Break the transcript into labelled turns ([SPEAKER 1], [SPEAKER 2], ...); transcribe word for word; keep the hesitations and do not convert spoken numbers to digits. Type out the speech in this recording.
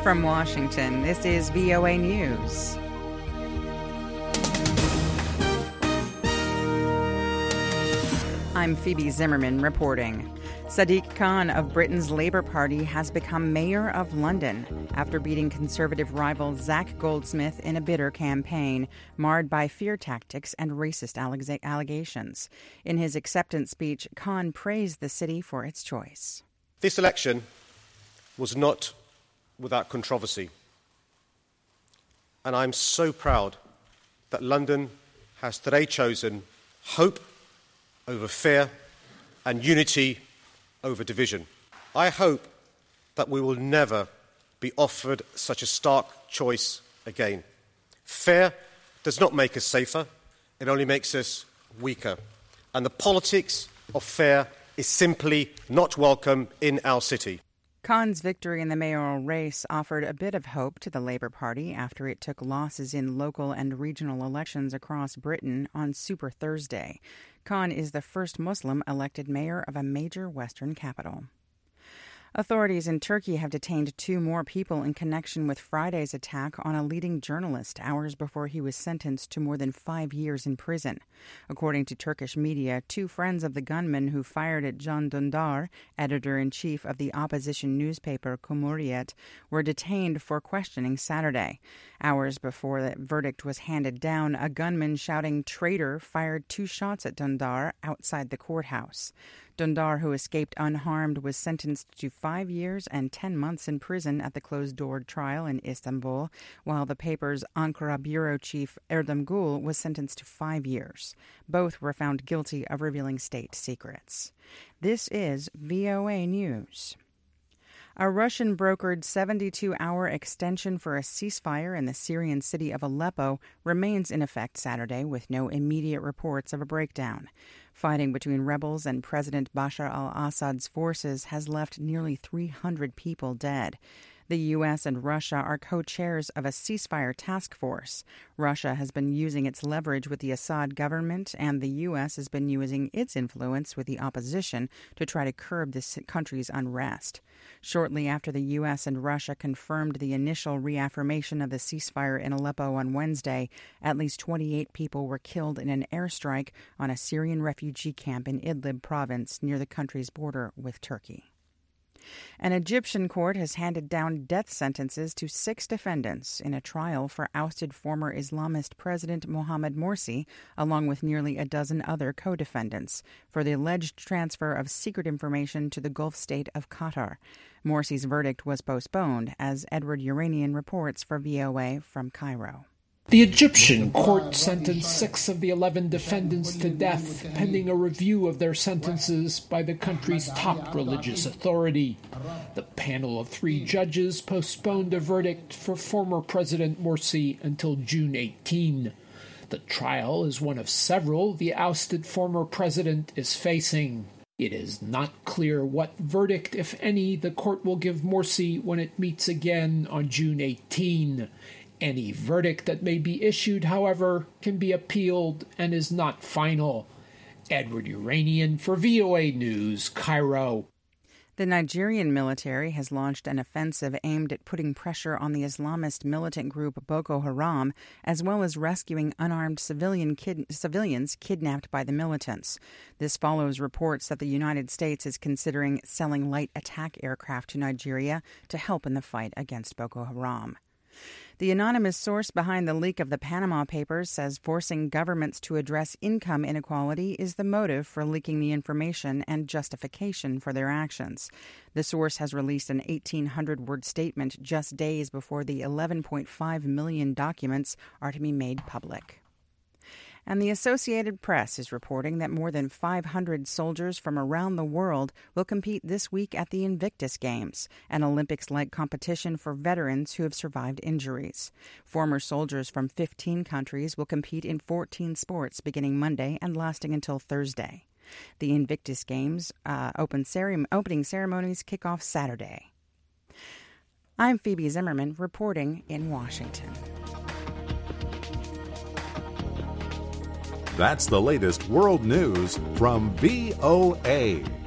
[SPEAKER 1] From Washington, this is V O A News. I'm Phoebe Zimmerman reporting. Sadiq Khan of Britain's Labour Party has become mayor of London after beating Conservative rival Zac Goldsmith in a bitter campaign marred by fear tactics and racist allegations. In his acceptance speech, Khan praised the city for its choice.
[SPEAKER 2] This election was not without controversy, and I'm so proud that London has today chosen hope over fear and unity over division. I hope that we will never be offered such a stark choice again. Fear does not make us safer, it only makes us weaker. And the politics of fear is simply not welcome in our city.
[SPEAKER 1] Khan's victory in the mayoral race offered a bit of hope to the Labour Party after it took losses in local and regional elections across Britain on Super Thursday. Khan is the first Muslim elected mayor of a major Western capital. Authorities in Turkey have detained two more people in connection with Friday's attack on a leading journalist hours before he was sentenced to more than five years in prison. According to Turkish media, two friends of the gunman who fired at Can Dündar, editor-in-chief of the opposition newspaper Cumhuriyet, were detained for questioning Saturday. Hours before the verdict was handed down, a gunman shouting "traitor" fired two shots at Dündar outside the courthouse. Dündar, who escaped unharmed, was sentenced to five years and ten months in prison at the closed-door trial in Istanbul, while the paper's Ankara bureau chief Erdem Gül was sentenced to five years. Both were found guilty of revealing state secrets. This is V O A News. A Russian-brokered seventy-two hour extension for a ceasefire in the Syrian city of Aleppo remains in effect Saturday, with no immediate reports of a breakdown. Fighting between rebels and President Bashar al-Assad's forces has left nearly three hundred people dead. The U S and Russia are co-chairs of a ceasefire task force. Russia has been using its leverage with the Assad government, and the U S has been using its influence with the opposition to try to curb this country's unrest. Shortly after the U S and Russia confirmed the initial reaffirmation of the ceasefire in Aleppo on Wednesday, at least twenty-eight people were killed in an airstrike on a Syrian refugee camp in Idlib province near the country's border with Turkey. An Egyptian court has handed down death sentences to six defendants in a trial for ousted former Islamist President Mohamed Morsi, along with nearly a dozen other co-defendants, for the alleged transfer of secret information to the Gulf state of Qatar. Morsi's verdict was postponed, as Edward Uranian reports for V O A from Cairo.
[SPEAKER 3] The Egyptian court sentenced six of the eleven defendants to death, pending a review of their sentences by the country's top religious authority. The panel of three judges postponed a verdict for former President Morsi until June eighteenth. The trial is one of several the ousted former president is facing. It is not clear what verdict, if any, the court will give Morsi when it meets again on June eighteenth. Any verdict that may be issued, however, can be appealed and is not final. Edward Uranian for V O A News, Cairo.
[SPEAKER 1] The Nigerian military has launched an offensive aimed at putting pressure on the Islamist militant group Boko Haram, as well as rescuing unarmed civilian kid- civilians kidnapped by the militants. This follows reports that the United States is considering selling light attack aircraft to Nigeria to help in the fight against Boko Haram. The anonymous source behind the leak of the Panama Papers says forcing governments to address income inequality is the motive for leaking the information and justification for their actions. The source has released an eighteen hundred word statement just days before the eleven point five million documents are to be made public. And the Associated Press is reporting that more than five hundred soldiers from around the world will compete this week at the Invictus Games, an Olympics-like competition for veterans who have survived injuries. Former soldiers from fifteen countries will compete in fourteen sports beginning Monday and lasting until Thursday. The Invictus Games uh, open cere- opening ceremonies kick off Saturday. I'm Phoebe Zimmerman reporting in Washington.
[SPEAKER 4] That's the latest world news from V O A.